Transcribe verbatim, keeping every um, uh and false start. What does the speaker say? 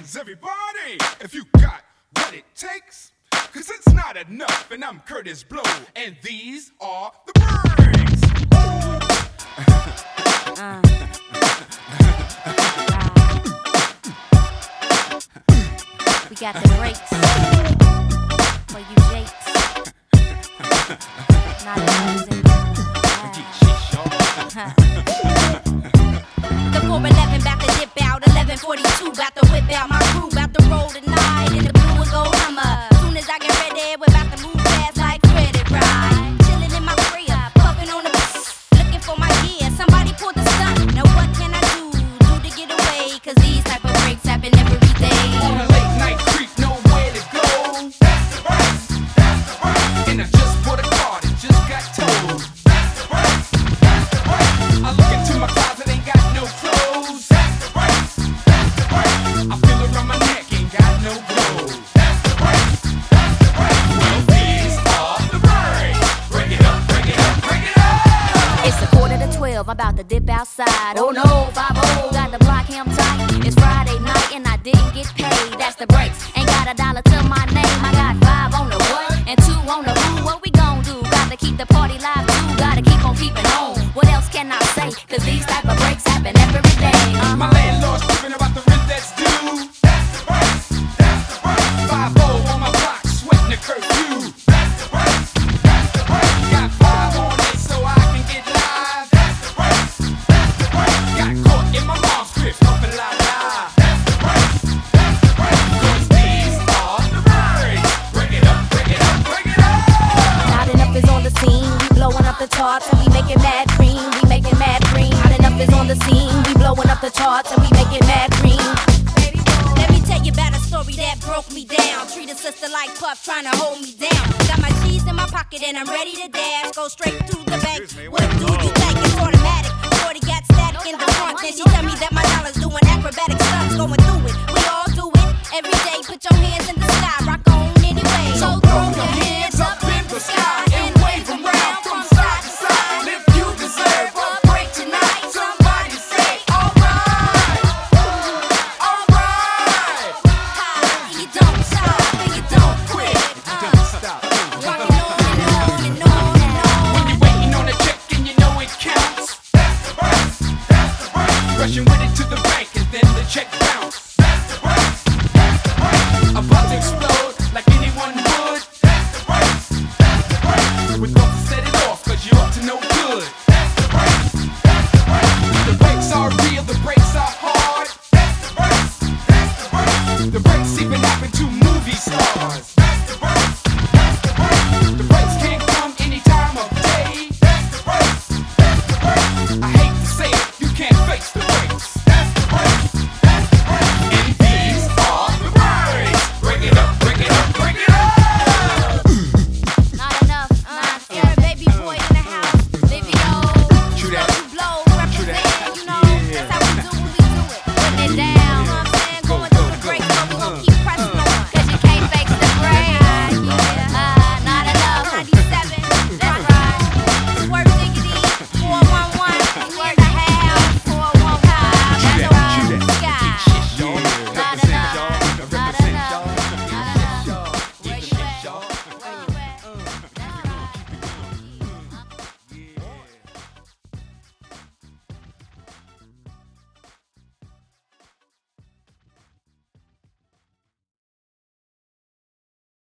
hands, everybody, if you got what it takes. Cause it's not enough, and I'm Curtis Blow, and these are the breaks. uh. We got the breaks for you Jakes. Not enough in the four eleven bout to dip out, eleven forty-two bout to whip out. My crew bout to roll tonight in the blue and gold Hummer. Soon as I get ready, we're about to move fast like credit ride. Chilling in my crib, puffing on the looking for my gear. Somebody pull the stunt. Now what can I do, do to get away? Cause these type of breaks happen every day. On a late night creep, nowhere to go. That's the breaks, that's the breaks. And I just bought a car that just got towed. That's the breaks, that's the breaks. I look into my closet, ain't got no clothes. That's the breaks, that's the breaks. I feel around my neck, ain't got no clothes. That's the breaks, that's the breaks. Well, these are the breaks. Break it up, break it up, break it up. It's a quarter to twelve, I'm about to dip outside. Oh no, five oh, got the block him tight. It's Friday night and I didn't get paid. That's the breaks, ain't got a dollar to my name. I got five on the what and two on the who. What we gon' do? Got to keep the party live too. Gotta keep on keeping on. What else can I say? Cause these type of breaks happen every day. Uh-huh. My landlord's tripping about the rent that's due. That's the breaks, that's the breaks. five oh on my block, sweating the curfew. That's the breaks, that's the breaks. Got five on it so I can get live. That's the breaks, that's the breaks. Got caught in my mom's crib, pumping la la. That's the breaks, that's the breaks. Cause these are the breaks. Break it up, break it up, break it up. Not enough is on the scene. We blowing up the charts and we making mad cream. We making mad cream. Not enough is on the scene. We blowing up the charts and we making mad cream. Let me tell you about a story that broke me down. Treat a sister like Puff trying to hold me down. Got my cheese in my pocket and I'm ready to dash. Go straight to the bank. What do you think? It's automatic. forty got static in the front. Then she tell me that my dollar's doing acrobatic stunts. Going through it. We all do it every day. Put your hands in the sky. Rock on anyway. So throw your hands up in the sky and wave them round from side to side. If you deserve a break tonight, somebody say alright, alright. You don't stop and you don't quit. Don't stop. Rockin' on and on and on and on. When you're waiting on a check and you know it counts. That's the breaks, that's the breaks. Rushing with it to the bank and then the check bounce. That's the breaks, that's the breaks. About to explode like anyone would. That's the breaks, that's the breaks. We're about to set it off cause you're up to no good. That's the breaks, that's the breaks. The breaks are real, the breaks are hard. That's the breaks, that's the breaks. The breaks even happen